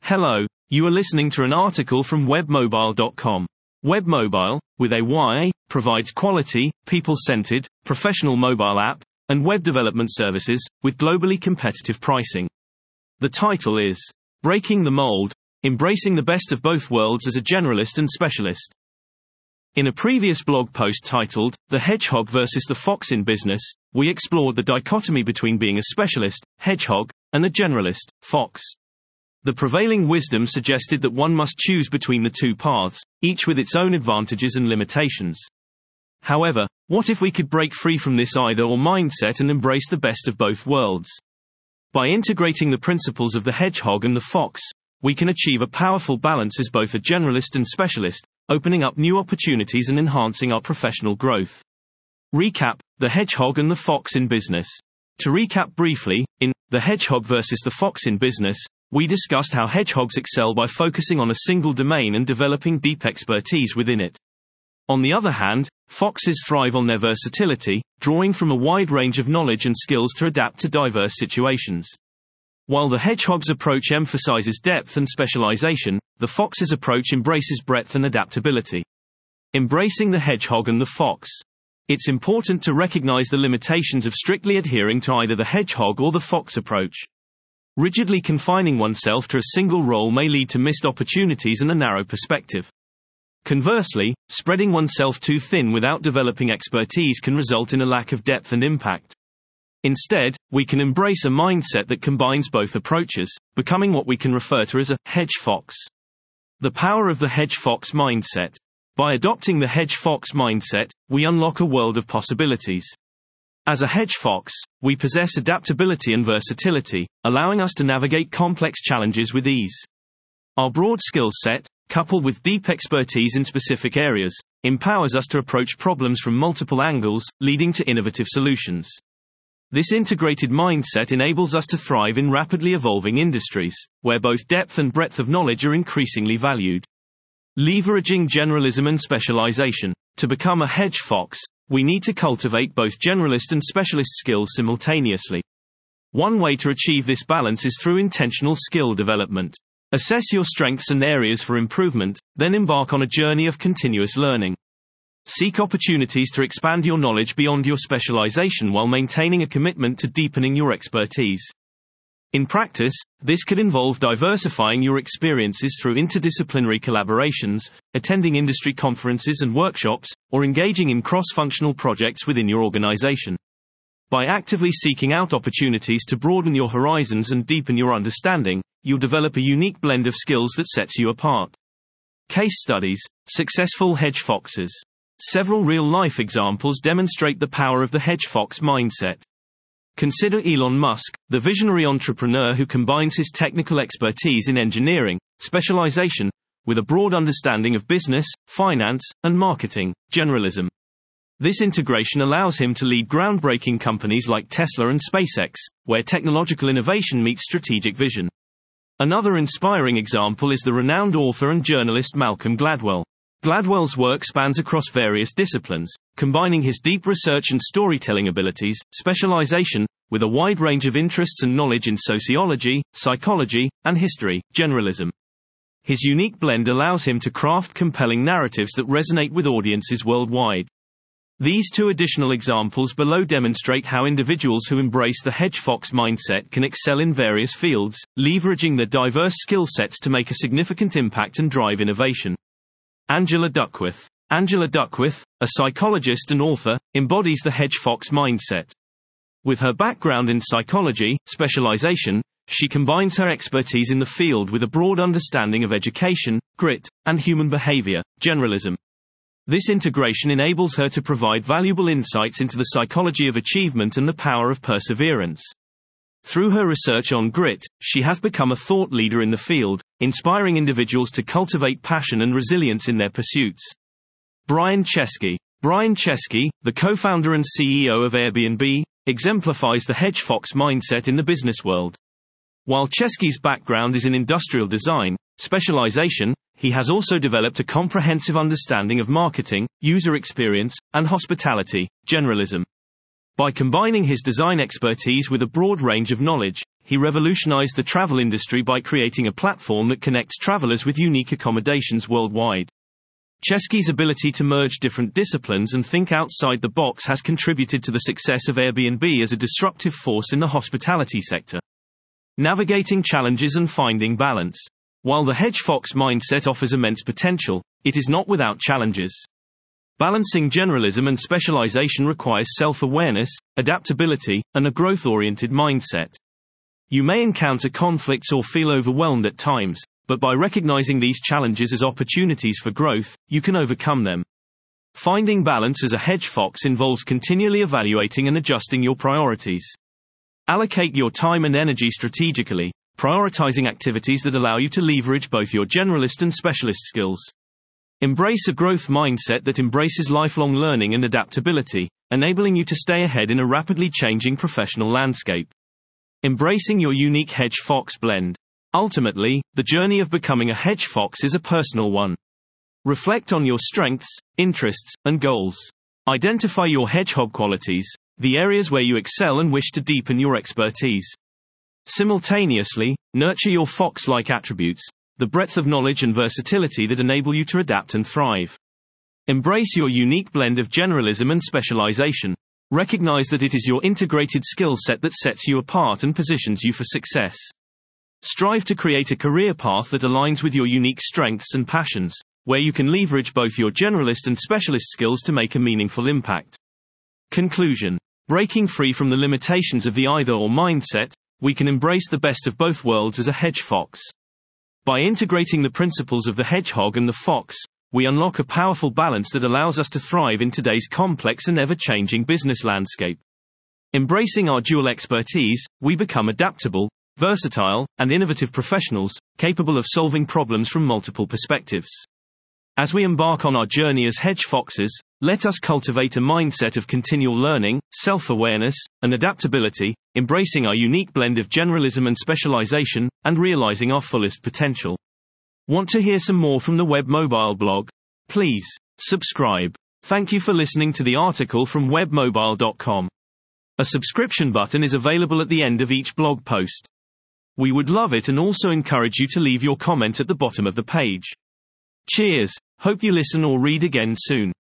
Hello, you are listening to an article from webmobile.com. Webmobile, with a Y, provides quality, people-centered, professional mobile app and web development services with globally competitive pricing. The title is Breaking the Mold: Embracing the Best of Both Worlds as a Generalist and Specialist. In a previous blog post titled The Hedgehog versus the Fox in Business, we explored the dichotomy between being a specialist, hedgehog, and a generalist, fox. The prevailing wisdom suggested that one must choose between the two paths, each with its own advantages and limitations. However, what if we could break free from this either-or mindset and embrace the best of both worlds? By integrating the principles of the hedgehog and the fox, we can achieve a powerful balance as both a generalist and specialist, opening up new opportunities and enhancing our professional growth. Recap: the hedgehog and the fox in business. To recap briefly, in The Hedgehog versus the Fox in Business, we discussed how hedgehogs excel by focusing on a single domain and developing deep expertise within it. On the other hand, foxes thrive on their versatility, drawing from a wide range of knowledge and skills to adapt to diverse situations. While the hedgehog's approach emphasizes depth and specialization, the fox's approach embraces breadth and adaptability. Embracing the hedgehog and the fox. It's important to recognize the limitations of strictly adhering to either the hedgehog or the fox approach. Rigidly confining oneself to a single role may lead to missed opportunities and a narrow perspective. Conversely, spreading oneself too thin without developing expertise can result in a lack of depth and impact. Instead, we can embrace a mindset that combines both approaches, becoming what we can refer to as a hedge fox. The power of the hedge fox mindset. By adopting the hedge fox mindset, we unlock a world of possibilities. As a hedge fox, we possess adaptability and versatility, allowing us to navigate complex challenges with ease. Our broad skill set, coupled with deep expertise in specific areas, empowers us to approach problems from multiple angles, leading to innovative solutions. This integrated mindset enables us to thrive in rapidly evolving industries, where both depth and breadth of knowledge are increasingly valued. Leveraging generalism and specialization. To become a hedge fox, we need to cultivate both generalist and specialist skills simultaneously. One way to achieve this balance is through intentional skill development. Assess your strengths and areas for improvement, then embark on a journey of continuous learning. Seek opportunities to expand your knowledge beyond your specialization while maintaining a commitment to deepening your expertise. In practice, this could involve diversifying your experiences through interdisciplinary collaborations, attending industry conferences and workshops, or engaging in cross-functional projects within your organization. By actively seeking out opportunities to broaden your horizons and deepen your understanding, you'll develop a unique blend of skills that sets you apart. Case studies: successful hedge foxes. Several real-life examples demonstrate the power of the hedge fox mindset. Consider Elon Musk, the visionary entrepreneur who combines his technical expertise in engineering, specialization, with a broad understanding of business, finance, and marketing, generalism. This integration allows him to lead groundbreaking companies like Tesla and SpaceX, where technological innovation meets strategic vision. Another inspiring example is the renowned author and journalist Malcolm Gladwell. Gladwell's work spans across various disciplines, combining his deep research and storytelling abilities, specialization, with a wide range of interests and knowledge in sociology, psychology, and history, generalism. His unique blend allows him to craft compelling narratives that resonate with audiences worldwide. These two additional examples below demonstrate how individuals who embrace the hedge fox mindset can excel in various fields, leveraging their diverse skill sets to make a significant impact and drive innovation. Angela Duckworth. Angela Duckworth, a psychologist and author, embodies the hedge fox mindset. With her background in psychology, specialization, she combines her expertise in the field with a broad understanding of education, grit, and human behavior, generalism. This integration enables her to provide valuable insights into the psychology of achievement and the power of perseverance. Through her research on grit, she has become a thought leader in the field, inspiring individuals to cultivate passion and resilience in their pursuits. Brian Chesky. Brian Chesky, the co-founder and CEO of Airbnb, exemplifies the hedge fox mindset in the business world. While Chesky's background is in industrial design, specialization, he has also developed a comprehensive understanding of marketing, user experience, and hospitality, generalism. By combining his design expertise with a broad range of knowledge, he revolutionized the travel industry by creating a platform that connects travelers with unique accommodations worldwide. Chesky's ability to merge different disciplines and think outside the box has contributed to the success of Airbnb as a disruptive force in the hospitality sector. Navigating challenges and finding balance. While the hedge fox mindset offers immense potential, it is not without challenges. Balancing generalism and specialization requires self-awareness, adaptability, and a growth-oriented mindset. You may encounter conflicts or feel overwhelmed at times, but by recognizing these challenges as opportunities for growth, you can overcome them. Finding balance as a hedge fox involves continually evaluating and adjusting your priorities. Allocate your time and energy strategically, prioritizing activities that allow you to leverage both your generalist and specialist skills. Embrace a growth mindset that embraces lifelong learning and adaptability, enabling you to stay ahead in a rapidly changing professional landscape. Embracing your unique hedge fox blend. Ultimately, the journey of becoming a hedge fox is a personal one. Reflect on your strengths, interests, and goals. Identify your hedgehog qualities, the areas where you excel and wish to deepen your expertise. Simultaneously, nurture your fox-like attributes, the breadth of knowledge and versatility that enable you to adapt and thrive. Embrace your unique blend of generalism and specialization. Recognize that it is your integrated skill set that sets you apart and positions you for success. Strive to create a career path that aligns with your unique strengths and passions, where you can leverage both your generalist and specialist skills to make a meaningful impact. Conclusion. Breaking free from the limitations of the either-or mindset, we can embrace the best of both worlds as a hedge fox. By integrating the principles of the hedgehog and the fox, we unlock a powerful balance that allows us to thrive in today's complex and ever-changing business landscape. Embracing our dual expertise, we become adaptable, versatile, and innovative professionals, capable of solving problems from multiple perspectives. As we embark on our journey as hedge foxes, let us cultivate a mindset of continual learning, self-awareness, and adaptability, embracing our unique blend of generalism and specialization, and realizing our fullest potential. Want to hear some more from the Web Mobile blog? Please subscribe. Thank you for listening to the article from webmobile.com. A subscription button is available at the end of each blog post. We would love it and also encourage you to leave your comment at the bottom of the page. Cheers. Hope you listen or read again soon.